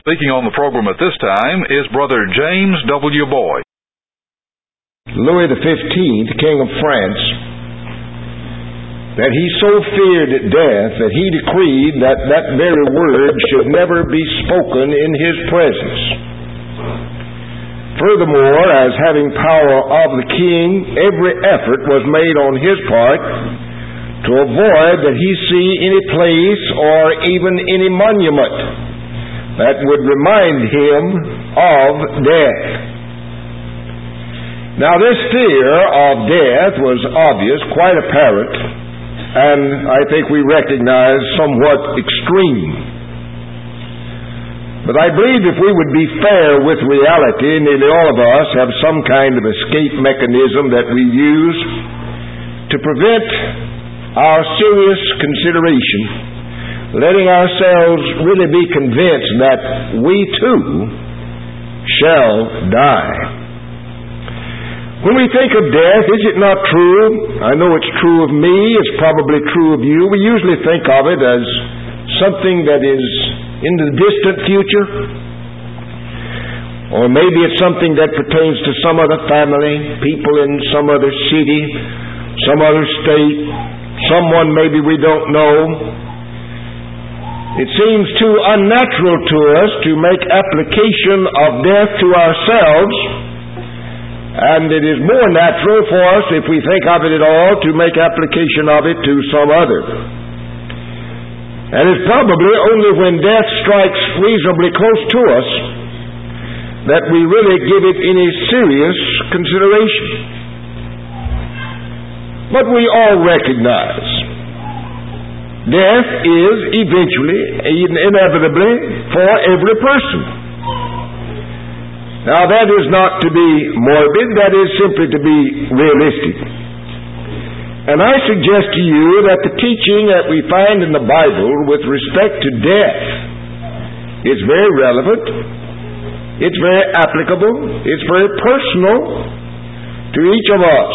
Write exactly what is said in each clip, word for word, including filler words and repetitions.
Speaking on the program at this time is Brother James W. Boyd. Louis the fifteenth, King of France, that he so feared death that he decreed that that very word should never be spoken in his presence. Furthermore, as having power of the king, every effort was made on his part to avoid that he see any place or even any monument that would remind him of death. Now, this fear of death was obvious, quite apparent, and I think we recognize somewhat extreme. But I believe if we would be fair with reality, nearly all of us have some kind of escape mechanism that we use to prevent our serious consideration, letting ourselves really be convinced that we too shall die. When we think of death, is it not true? I know it's true of me, it's probably true of you. We usually think of it as something that is in the distant future, or maybe it's something that pertains to some other family, people in some other city, some other state, someone maybe we don't know. It seems too unnatural to us to make application of death to ourselves, and it is more natural for us, if we think of it at all, to make application of it to some other. And it's probably only when death strikes reasonably close to us that we really give it any serious consideration. But we all recognize death is eventually, inevitably, for every person. Now, that is not to be morbid, that is simply to be realistic. And I suggest to you that the teaching that we find in the Bible with respect to death is very relevant, it's very applicable, it's very personal to each of us.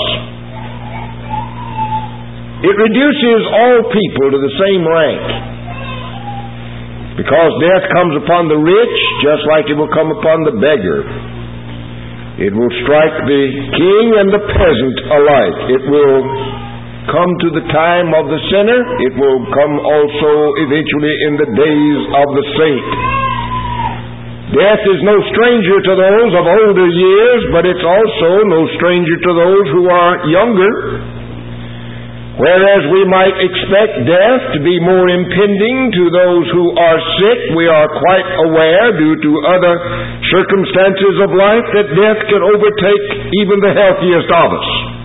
It reduces all people to the same rank, because death comes upon the rich just like it will come upon the beggar. It will strike the king and the peasant alike. It will come to the time of the sinner. It will come also eventually in the days of the saint. Death is no stranger to those of older years, but it's also no stranger to those who are younger. Whereas we might expect death to be more impending to those who are sick, we are quite aware, due to other circumstances of life, that death can overtake even the healthiest of us.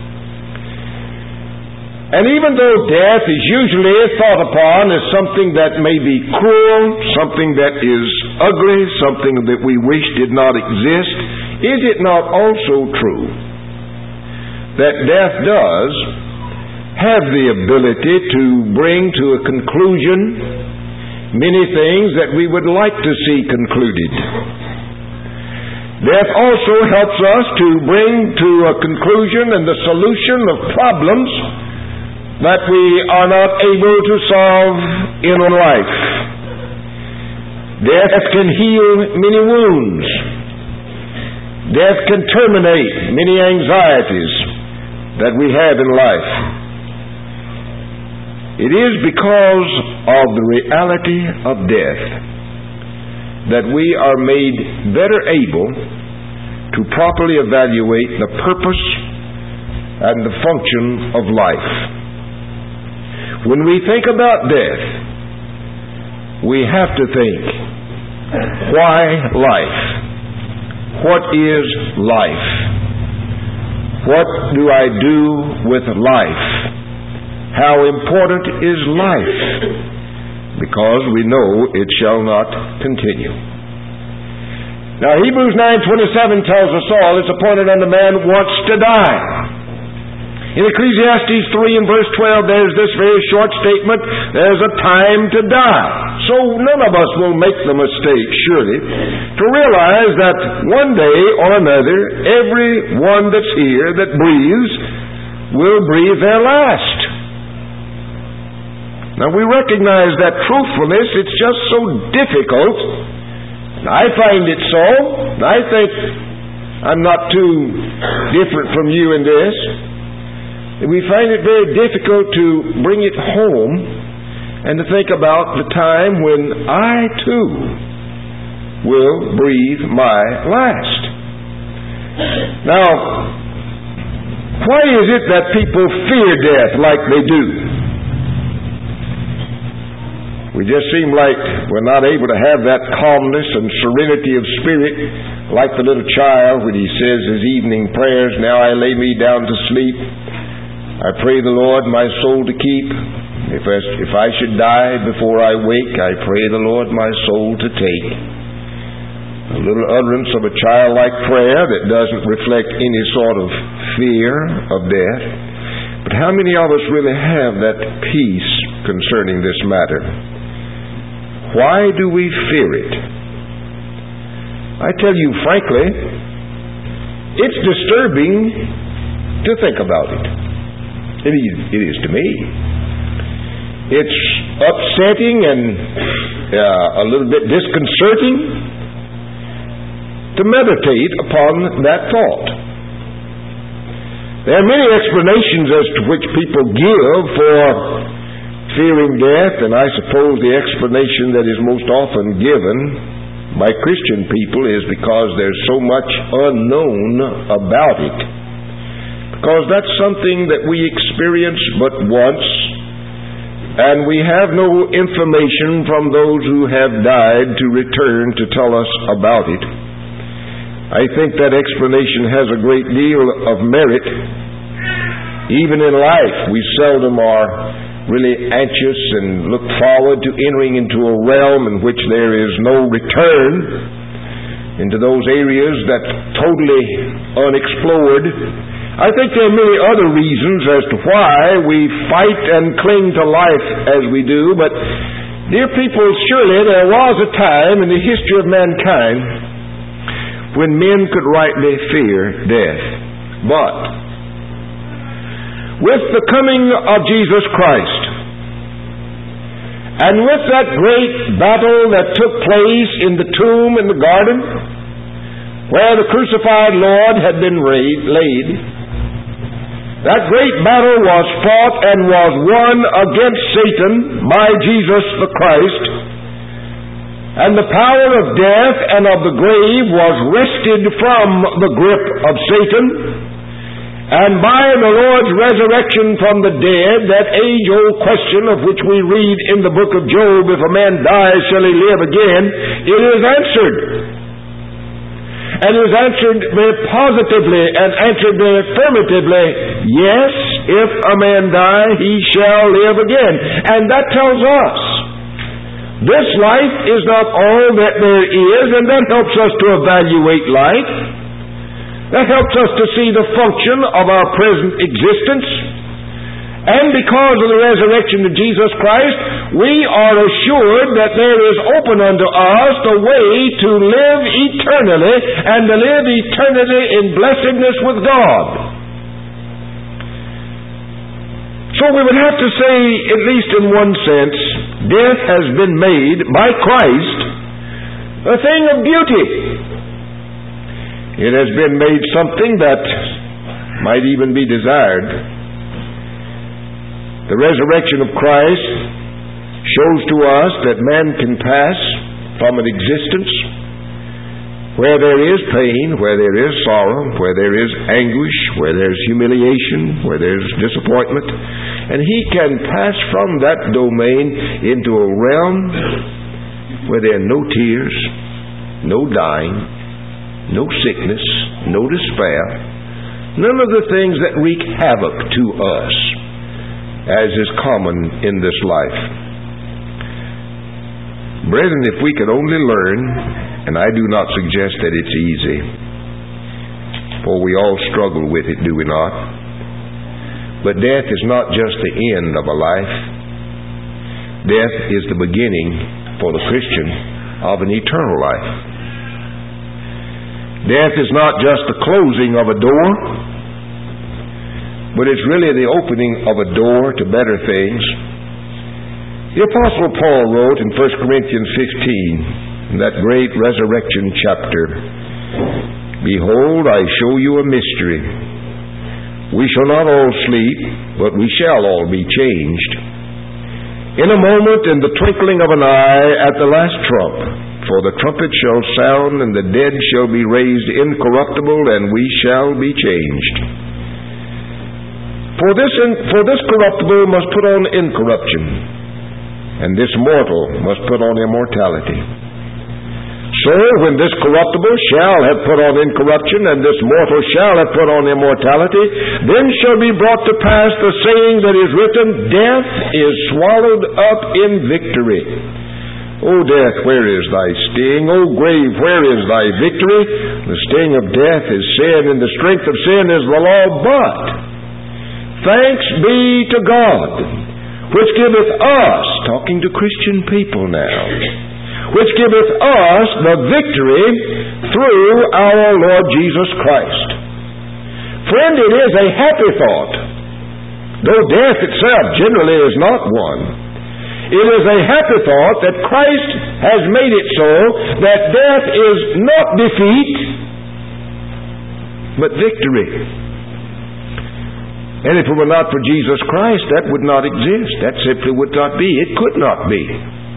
And even though death is usually thought upon as something that may be cruel, something that is ugly, something that we wish did not exist, is it not also true that death does have the ability to bring to a conclusion many things that we would like to see concluded? Death also helps us to bring to a conclusion and the solution of problems that we are not able to solve in life. Death can heal many wounds. Death can terminate many anxieties that we have in life. It is because of the reality of death that we are made better able to properly evaluate the purpose and the function of life. When we think about death, we have to think, why life? What is life? What do I do with life? How important is life? Because we know it shall not continue. Now, Hebrews nine twenty-seven tells us all, it's appointed unto man once to die. In Ecclesiastes three and verse twelve, there's this very short statement, there's a time to die. So none of us will make the mistake, surely, to realize that one day or another, every one that's here that breathes will breathe their last. Now, we recognize that truthfulness, it's just so difficult I find it so. I think I'm not too different from you in this. We find it very difficult to bring it home and to think about the time when I too will breathe my last. Now, why is it that people fear death like they do? We just seem like we're not able to have that calmness and serenity of spirit like the little child when he says his evening prayers, "Now I lay me down to sleep. I pray the Lord my soul to keep. If I, if I should die before I wake, I pray the Lord my soul to take." A little utterance of a childlike prayer that doesn't reflect any sort of fear of death. But how many of us really have that peace concerning this matter? Why do we fear it? I tell you frankly, it's disturbing to think about it. It is, it is to me. It's upsetting and uh, a little bit disconcerting to meditate upon that thought. There are many explanations as to which people give for fearing death, and I suppose the explanation that is most often given by Christian people is because there's so much unknown about it. Because that's something that we experience but once, and we have no information from those who have died to return to tell us about it. I think that explanation has a great deal of merit. Even in life, we seldom are really anxious and look forward to entering into a realm in which there is no return, into those areas that totally unexplored. I think there are many other reasons as to why we fight and cling to life as we do, but dear people, surely there was a time in the history of mankind when men could rightly fear death. But with the coming of Jesus Christ, and with that great battle that took place in the tomb in the garden, where the crucified Lord had been laid, that great battle was fought and was won against Satan by Jesus the Christ, and the power of death and of the grave was wrested from the grip of Satan. And by the Lord's resurrection from the dead, that age-old question of which we read in the book of Job, if a man dies, shall he live again? It is answered. And it is answered very positively and answered very affirmatively. Yes, if a man die, he shall live again. And that tells us this life is not all that there is, and that helps us to evaluate life. That helps us to see the function of our present existence. And because of the resurrection of Jesus Christ, we are assured that there is open unto us the way to live eternally, and to live eternally in blessedness with God. So we would have to say, at least in one sense, death has been made by Christ a thing of beauty. It has been made something that might even be desired. The resurrection of Christ shows to us that man can pass from an existence where there is pain, where there is sorrow, where there is anguish, where there is humiliation, where there is disappointment, and he can pass from that domain into a realm where there are no tears, no dying, no sickness, no despair, none of the things that wreak havoc to us, as is common in this life. Brethren, if we could only learn, and I do not suggest that it's easy, for we all struggle with it, do we not? But death is not just the end of a life. Death is the beginning, for the Christian, of an eternal life. Death is not just the closing of a door, but it's really the opening of a door to better things. The Apostle Paul wrote in First Corinthians fifteen, in that great resurrection chapter, "Behold, I show you a mystery. We shall not all sleep, but we shall all be changed. In a moment, in the twinkling of an eye, at the last trump. For the trumpet shall sound, and the dead shall be raised incorruptible, and we shall be changed. For this, for this corruptible must put on incorruption, and this mortal must put on immortality. So, when this corruptible shall have put on incorruption, and this mortal shall have put on immortality, then shall be brought to pass the saying that is written, Death is swallowed up in victory. O death, where is thy sting? O grave, where is thy victory? The sting of death is sin, and the strength of sin is the law. But thanks be to God, which giveth us," talking to Christian people now, "which giveth us the victory through our Lord Jesus Christ." Friend, it is a happy thought, though death itself generally is not one. It is a happy thought that Christ has made it so that death is not defeat, but victory. And if it were not for Jesus Christ, that would not exist. That simply would not be. It could not be.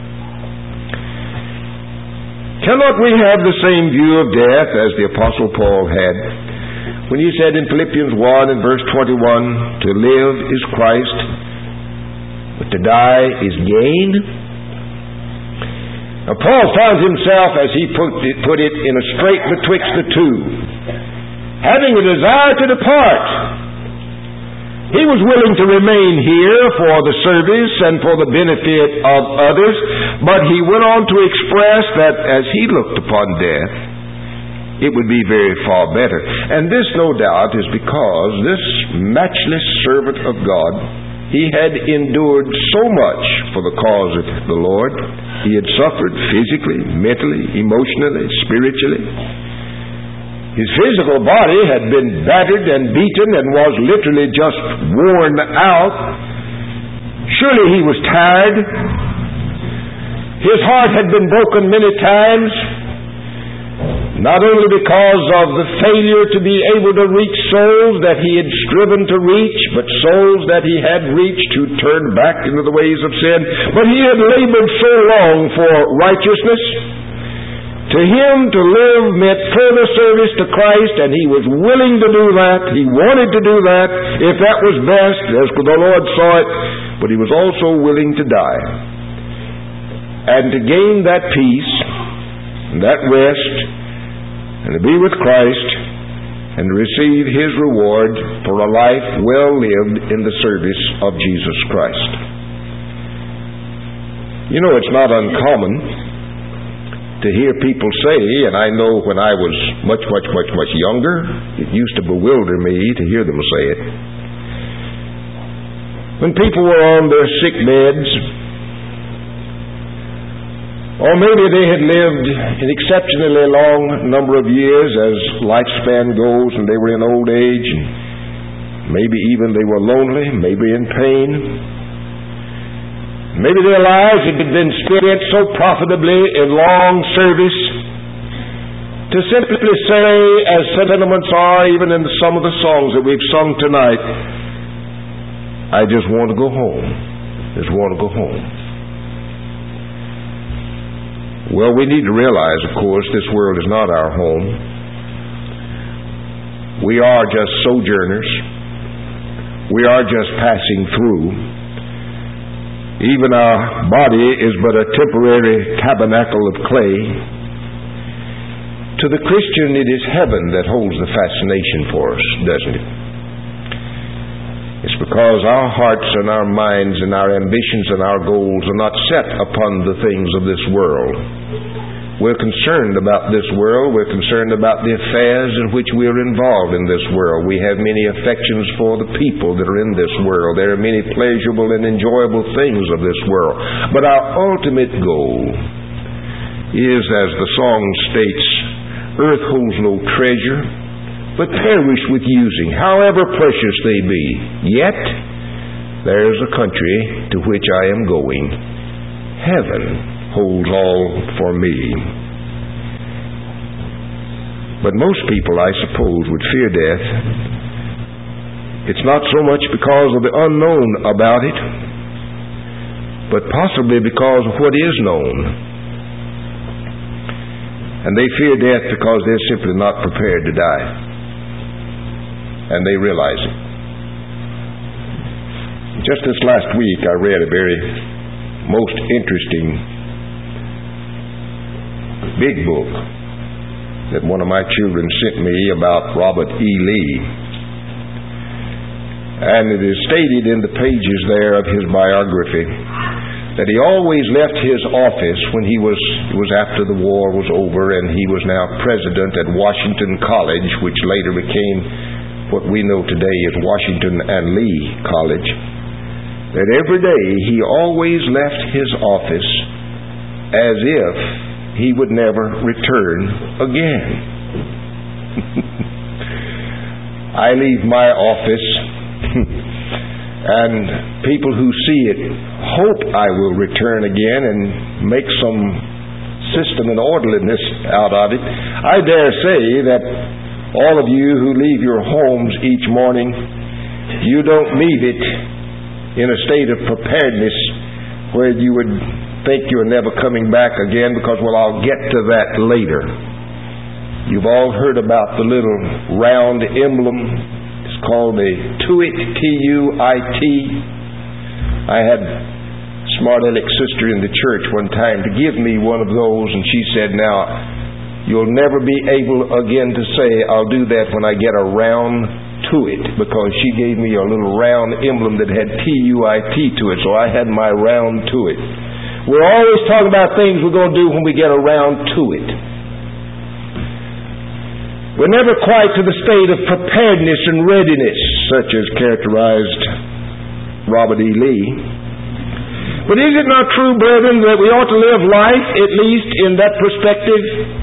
Cannot we have the same view of death as the Apostle Paul had when he said in Philippians one and verse twenty-one, "To live is Christ, but to die is gain"? Now Paul found himself, as he put it, put it, in a strait betwixt the two, having a desire to depart. He was willing to remain here for the service and for the benefit of others, but he went on to express that as he looked upon death, it would be very far better. And this, no doubt, is because this matchless servant of God, he had endured so much for the cause of the Lord. He had suffered physically, mentally, emotionally, spiritually. His physical body had been battered and beaten and was literally just worn out. Surely he was tired. His heart had been broken many times, not only because of the failure to be able to reach souls that he had striven to reach, but souls that he had reached who turned back into the ways of sin. But he had labored so long for righteousness. To him, to live meant further service to Christ, and he was willing to do that. He wanted to do that, if that was best, as the Lord saw it. But he was also willing to die. And to gain that peace, and that rest, and to be with Christ, and to receive His reward for a life well lived in the service of Jesus Christ. You know, it's not uncommon to hear people say, and I know when I was much, much, much, much younger, it used to bewilder me to hear them say it. When people were on their sick beds, or maybe they had lived an exceptionally long number of years as lifespan goes, and they were in old age, and maybe even they were lonely, maybe in pain. Maybe their lives had been spent so profitably in long service to simply say, as sentiments are even in some of the songs that we've sung tonight, "I just want to go home. Just want to go home." Well, we need to realize, of course, this world is not our home. We are just sojourners. We are just passing through. Even our body is but a temporary tabernacle of clay. To the Christian, it is heaven that holds the fascination for us, doesn't it? It's because our hearts and our minds and our ambitions and our goals are not set upon the things of this world. We're concerned about this world. We're concerned about the affairs in which we are involved in this world. We have many affections for the people that are in this world. There are many pleasurable and enjoyable things of this world. But our ultimate goal is, as the song states, "Earth holds no treasure, but perish with using, however precious they be. Yet there is a country to which I am going, heaven." holds all for me. But most people, I suppose, would fear death. It's not so much because of the unknown about it, but possibly because of what is known. And they fear death because they're simply not prepared to die. And they realize it. Just this last week, I read a very most interesting big book that one of my children sent me about Robert E. Lee. And it is stated in the pages there of his biography that he always left his office when he was it was after the war was over, and he was now president at Washington College, which later became what we know today as Washington and Lee College. That every day he always left his office as if he would never return again. I leave my office and people who see it hope I will return again and make some system and orderliness out of it. I dare say that all of you who leave your homes each morning, you don't leave it in a state of preparedness where you would think you're never coming back again, because, well, I'll get to that later. You've all heard about the little round emblem. It's called a TUIT, T U I T. I had a smart aleck sister in the church one time to give me one of those, and she said, now, you'll never be able again to say, I'll do that when I get around to it, because she gave me a little round emblem that had T U I T to it, so I had my round to it. We're always talking about things we're going to do when we get around to it. We're never quite to the state of preparedness and readiness, such as characterized Robert E. Lee. But is it not true, brethren, that we ought to live life, at least in that perspective?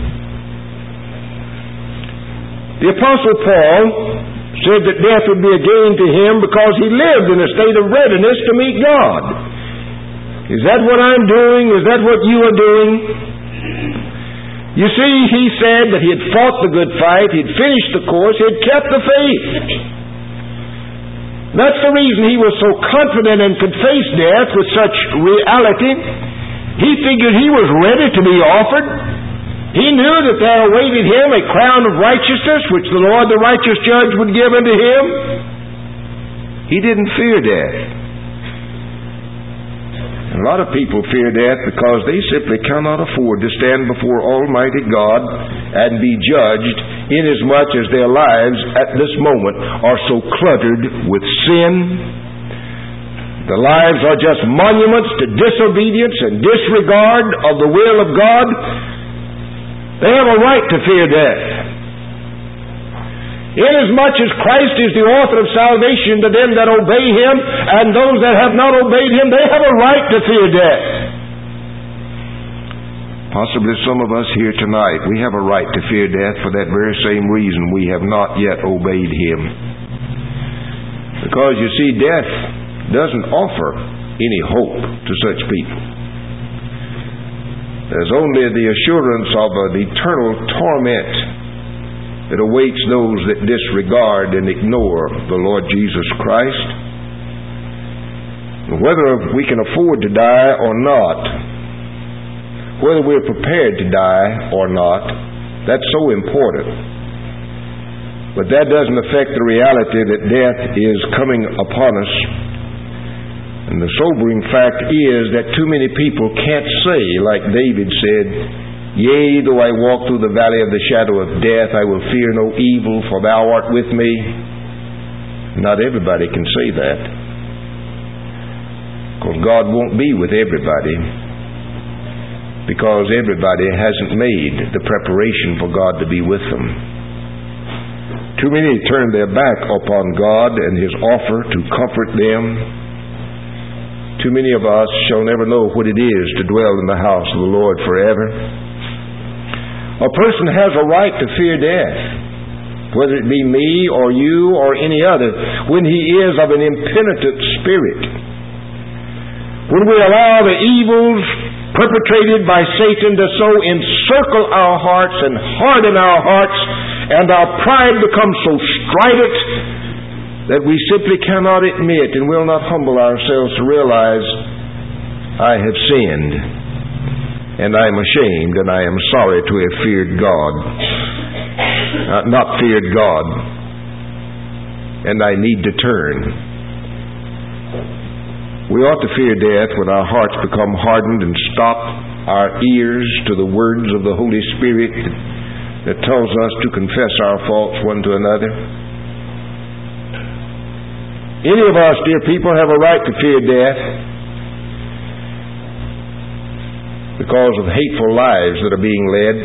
The Apostle Paul said that death would be a gain to him because he lived in a state of readiness to meet God. Is that what I'm doing? Is that what you are doing? You see, he said that he had fought the good fight, he had finished the course, he had kept the faith. That's the reason he was so confident and could face death with such reality. He figured he was ready to be offered. He knew that there awaited him a crown of righteousness, which the Lord, the righteous judge, would give unto him. He didn't fear death. A lot of people fear death because they simply cannot afford to stand before Almighty God and be judged, inasmuch as their lives at this moment are so cluttered with sin. Their lives are just monuments to disobedience and disregard of the will of God. They have a right to fear death. Inasmuch as Christ is the author of salvation to them that obey Him, and those that have not obeyed Him, they have a right to fear death. Possibly some of us here tonight, we have a right to fear death for that very same reason we have not yet obeyed Him. Because you see, death doesn't offer any hope to such people. There's only the assurance of an eternal torment that awaits those that disregard and ignore the Lord Jesus Christ. Whether we can afford to die or not, whether we're prepared to die or not, that's so important. But that doesn't affect the reality that death is coming upon us. And the sobering fact is that too many people can't say, like David said, yea, though I walk through the valley of the shadow of death, I will fear no evil, for thou art with me. Not everybody can say that, because God won't be with everybody, because everybody hasn't made the preparation for God to be with them. Too many turn their back upon God and His offer to comfort them. Too many of us shall never know what it is to dwell in the house of the Lord forever. A person has a right to fear death, whether it be me or you or any other, when he is of an impenitent spirit. When we allow the evils perpetrated by Satan to so encircle our hearts and harden our hearts, and our pride becomes so strident that we simply cannot admit and will not humble ourselves to realize, I have sinned, and I am ashamed, and I am sorry to have feared God. Uh, not feared God, and I need to turn. We ought to fear death when our hearts become hardened and stop our ears to the words of the Holy Spirit that tells us to confess our faults one to another. Any of us, dear people, have a right to fear death because of hateful lives that are being led.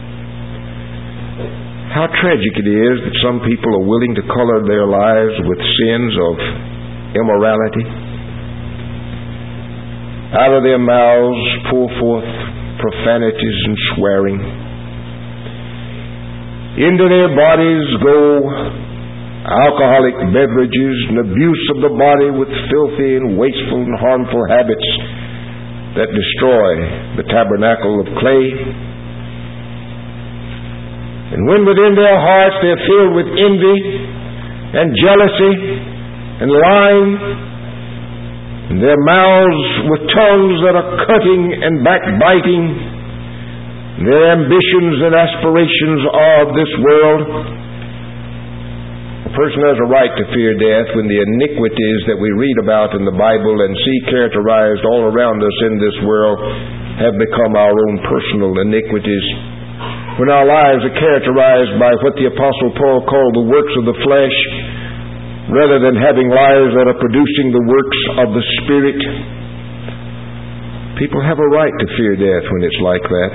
How tragic it is that some people are willing to color their lives with sins of immorality. Out of their mouths pour forth profanities and swearing. Into their bodies go alcoholic beverages and abuse of the body with filthy and wasteful and harmful habits that destroy the tabernacle of clay. And when within their hearts they're filled with envy and jealousy and lying, and their mouths with tongues that are cutting and backbiting, their ambitions and aspirations are of this world, a person has a right to fear death when the iniquities that we read about in the Bible and see characterized all around us in this world have become our own personal iniquities. When our lives are characterized by what the Apostle Paul called the works of the flesh, rather than having lives that are producing the works of the Spirit, people have a right to fear death when it's like that.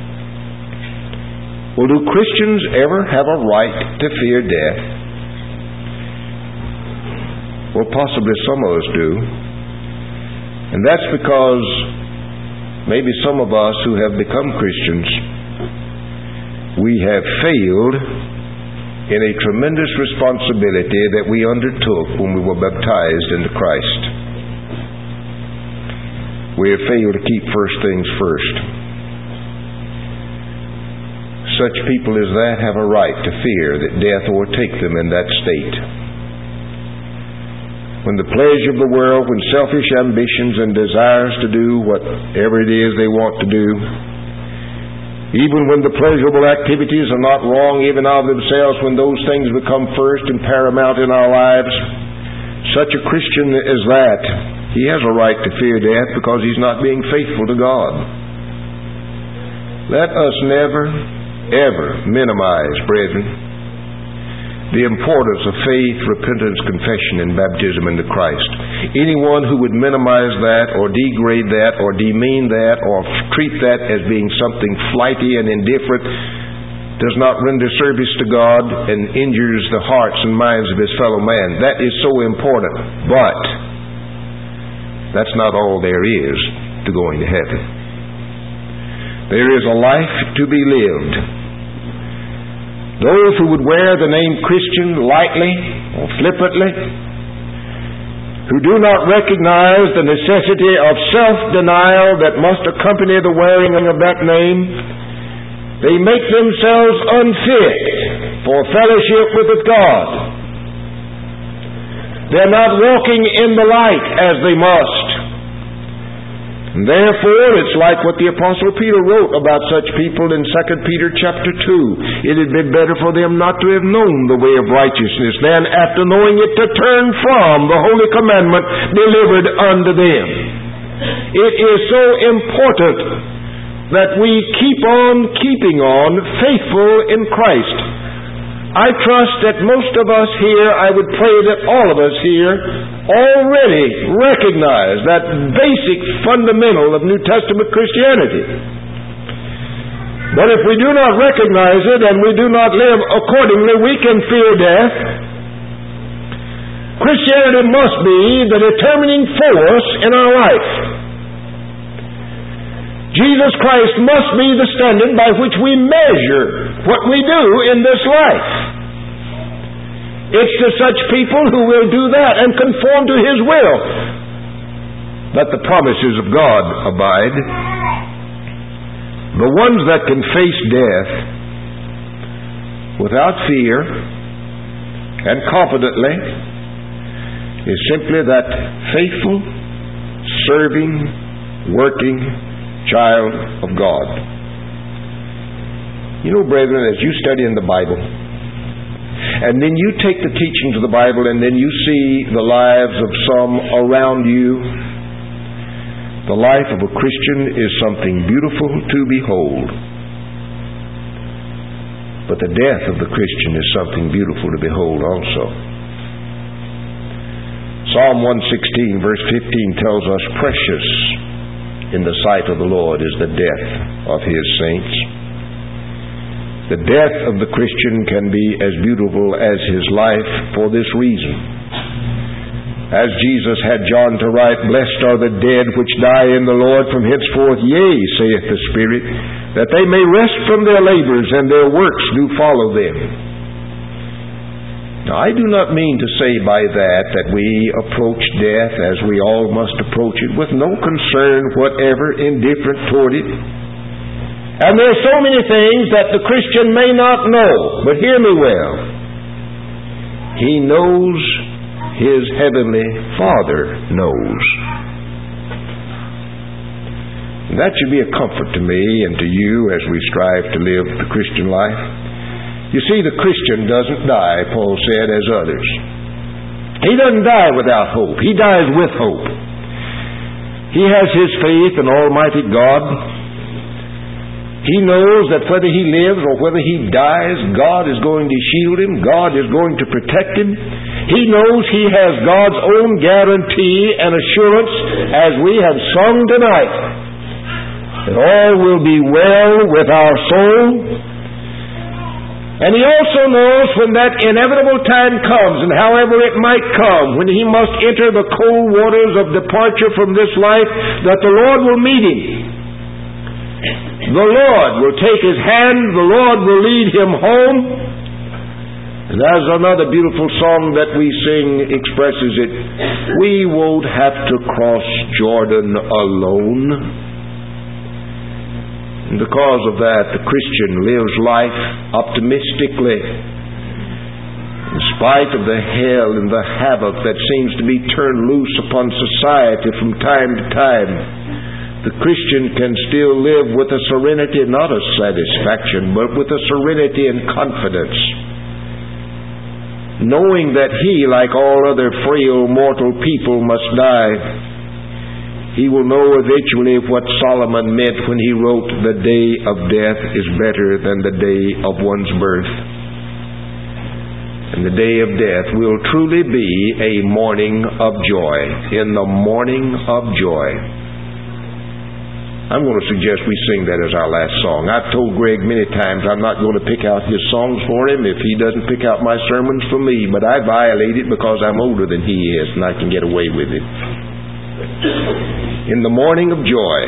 Well, do Christians ever have a right to fear death? Well, possibly some of us do. And that's because maybe some of us who have become Christians, we have failed in a tremendous responsibility that we undertook when we were baptized into Christ. We have failed to keep first things first. Such people as that have a right to fear that death overtake them in that state. When the pleasure of the world, when selfish ambitions and desires to do whatever it is they want to do, even when the pleasurable activities are not wrong even of themselves, when those things become first and paramount in our lives, such a Christian as that, he has a right to fear death because he's not being faithful to God. Let us never, ever minimize, brethren, the importance of faith, repentance, confession, and baptism into Christ. Anyone who would minimize that or degrade that or demean that or treat that as being something flighty and indifferent does not render service to God and injures the hearts and minds of his fellow man. That is so important. But that's not all there is to going to heaven. There is a life to be lived. Those who would wear the name Christian lightly or flippantly, who do not recognize the necessity of self-denial that must accompany the wearing of that name, they make themselves unfit for fellowship with God. They're not walking in the light as they must. And therefore, it's like what the Apostle Peter wrote about such people in Second Peter chapter two. It had been better for them not to have known the way of righteousness than, after knowing it, to turn from the holy commandment delivered unto them. It is so important that we keep on keeping on faithful in Christ. I trust that most of us here, I would pray that all of us here, already recognize that basic fundamental of New Testament Christianity. But if we do not recognize it and we do not live accordingly, we can fear death. Christianity must be the determining force in our life. Jesus Christ must be the standard by which we measure what we do in this life. It's to such people who will do that and conform to His will that the promises of God abide. The ones that can face death without fear and confidently is simply that faithful, serving, working child of God. You know, brethren, as you study in the Bible, and then you take the teachings of the Bible, and then you see the lives of some around you, the life of a Christian is something beautiful to behold. But the death of the Christian is something beautiful to behold also. Psalm one sixteen verse fifteen tells us, precious in the sight of the Lord is the death of His saints. The death of the Christian can be as beautiful as his life for this reason. As Jesus had John to write, blessed are the dead which die in the Lord from henceforth, yea, saith the Spirit, that they may rest from their labors, and their works do follow them. Now, I do not mean to say by that that we approach death as we all must approach it, with no concern whatever, indifferent toward it. And there are so many things that the Christian may not know, but hear me well. He knows his heavenly Father knows. And that should be a comfort to me and to you as we strive to live the Christian life. You see, the Christian doesn't die, Paul said, as others. He doesn't die without hope. He dies with hope. He has his faith in Almighty God. He knows that whether he lives or whether he dies, God is going to shield him. God is going to protect him. He knows he has God's own guarantee and assurance, as we have sung tonight, that all will be well with our soul. And he also knows when that inevitable time comes, and however it might come, when he must enter the cold waters of departure from this life, that the Lord will meet him. The Lord will take his hand, the Lord will lead him home. And as another beautiful song that we sing expresses it, we won't have to cross Jordan alone. And because of that, the Christian lives life optimistically. In spite of the hell and the havoc that seems to be turned loose upon society from time to time, the Christian can still live with a serenity, not a satisfaction, but with a serenity and confidence, knowing that he, like all other frail mortal people, must die. He will know eventually what Solomon meant when he wrote, the day of death is better than the day of one's birth. And the day of death will truly be a morning of joy. In the morning of joy. I'm going to suggest we sing that as our last song. I've told Greg many times I'm not going to pick out his songs for him if he doesn't pick out my sermons for me, but I violate it because I'm older than he is and I can get away with it. In the morning of joy.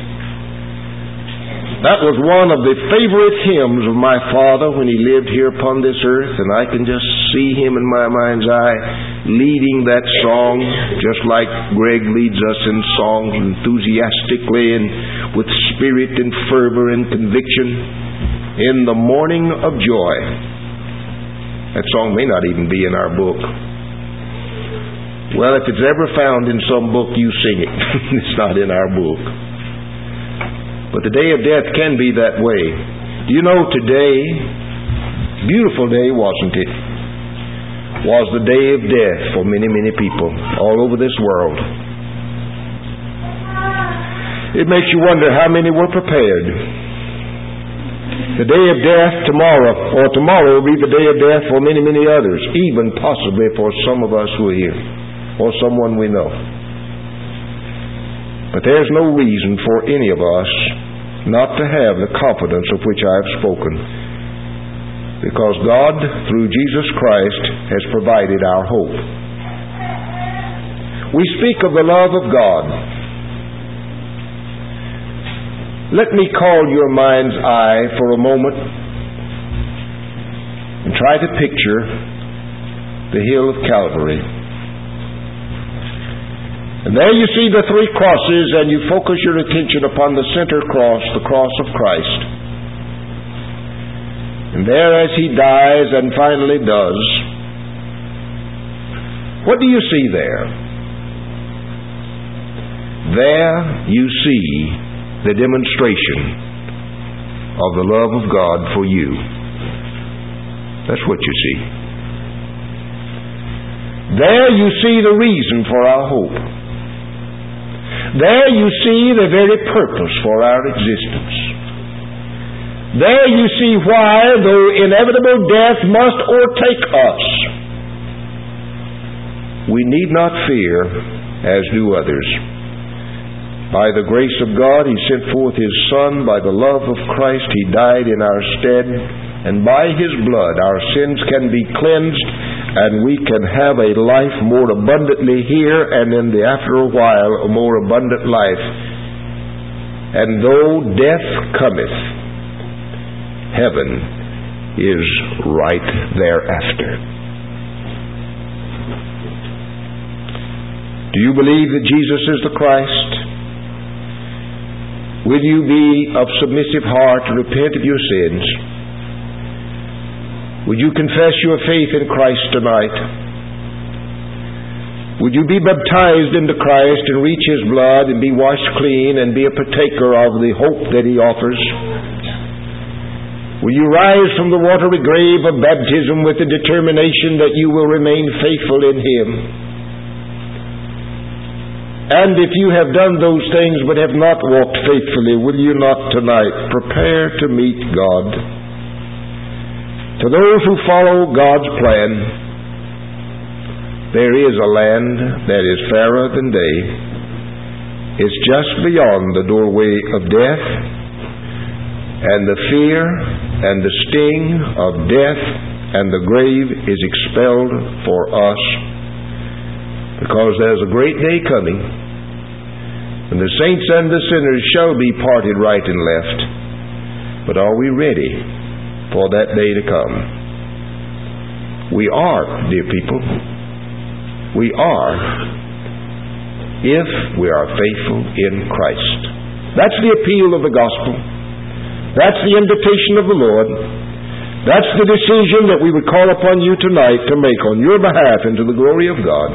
That was one of the favorite hymns of my father when he lived here upon this earth, and I can just see him in my mind's eye leading that song, just like Greg leads us in songs, enthusiastically and with spirit and fervor and conviction. In the morning of joy. That song may not even be in our book. Well, if it's ever found in some book, you sing it. It's not in our book. But the day of death can be that way. Do you know today, beautiful day, wasn't it? Was the day of death for many, many people all over this world. It makes you wonder how many were prepared. The day of death tomorrow, or tomorrow will be the day of death for many, many others, even possibly for some of us who are here, or someone we know. But there's no reason for any of us not to have the confidence of which I have spoken. Because God, through Jesus Christ, has provided our hope. We speak of the love of God. Let me call your mind's eye for a moment and try to picture the hill of Calvary. And there you see the three crosses, and you focus your attention upon the center cross, the cross of Christ. And there as He dies and finally does, what do you see there? There you see the demonstration of the love of God for you. That's what you see. There you see the reason for our hope. There you see the very purpose for our existence. There you see why, though inevitable death must o'ertake us, we need not fear as do others. By the grace of God, He sent forth His Son. By the love of Christ, He died in our stead. And by His blood, our sins can be cleansed, and we can have a life more abundantly here, and in the after a while, a more abundant life. And though death cometh, heaven is right thereafter. Do you believe that Jesus is the Christ? Will you be of submissive heart to repent of your sins? Would you confess your faith in Christ tonight? Would you be baptized into Christ and reach His blood and be washed clean and be a partaker of the hope that He offers? Will you rise from the watery grave of baptism with the determination that you will remain faithful in Him? And if you have done those things but have not walked faithfully, will you not tonight prepare to meet God? To those who follow God's plan, there is a land that is fairer than day. It's just beyond the doorway of death, and the fear and the sting of death and the grave is expelled for us, because there's a great day coming when the saints and the sinners shall be parted right and left. But are we ready for that day to come? We are, dear people. We are, if we are faithful in Christ. That's the appeal of the gospel. That's the invitation of the Lord. That's the decision that we would call upon you tonight to make on your behalf into the glory of God,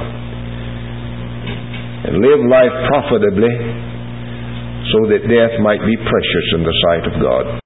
and live life profitably so that death might be precious in the sight of God.